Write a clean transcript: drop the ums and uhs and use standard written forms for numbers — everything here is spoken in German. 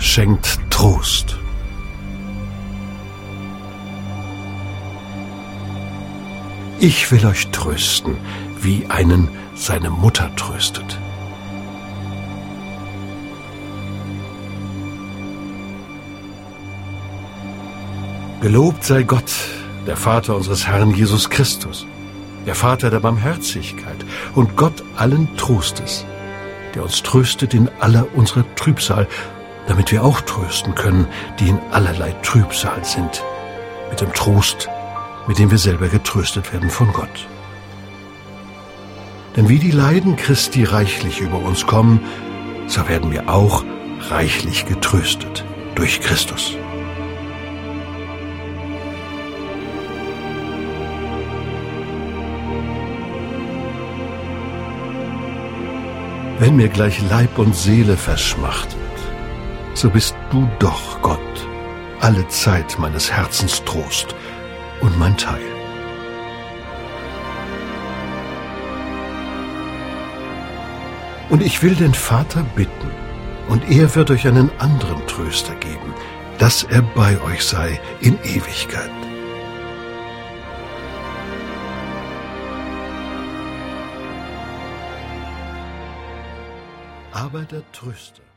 schenkt Trost. Ich will euch trösten, wie einen seine Mutter tröstet. Gelobt sei Gott, der Vater unseres Herrn Jesus Christus, der Vater der Barmherzigkeit und Gott allen Trostes, der uns tröstet in aller unserer Trübsal, damit wir auch trösten können, die in allerlei Trübsal sind, mit dem Trost, mit dem wir selber getröstet werden von Gott. Denn wie die Leiden Christi reichlich über uns kommen, so werden wir auch reichlich getröstet durch Christus. Wenn mir gleich Leib und Seele verschmachtet, so bist du doch, Gott, alle Zeit meines Herzens Trost und mein Teil. Und ich will den Vater bitten, und er wird euch einen anderen Tröster geben, dass er bei euch sei in Ewigkeit. Aber der Tröster,